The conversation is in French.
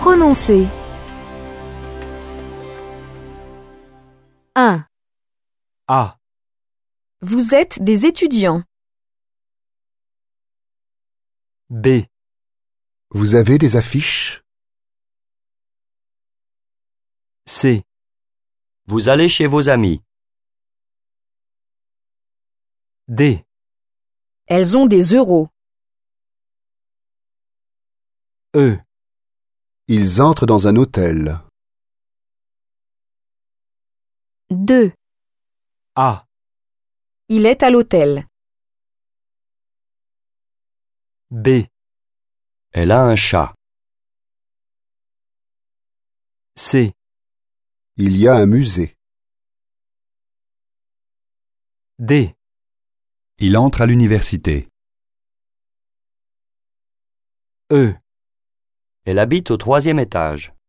Prononcez. 1. A. Vous êtes des étudiants. B. Vous avez des affiches? C. Vous allez chez vos amis. D. Elles ont des euros. E. Ils entrent dans un hôtel. 2. A. Il est à l'hôtel. B. Elle a un chat. C. Il y a un musée. D. Il entre à l'université. E. Elle habite au 3e étage.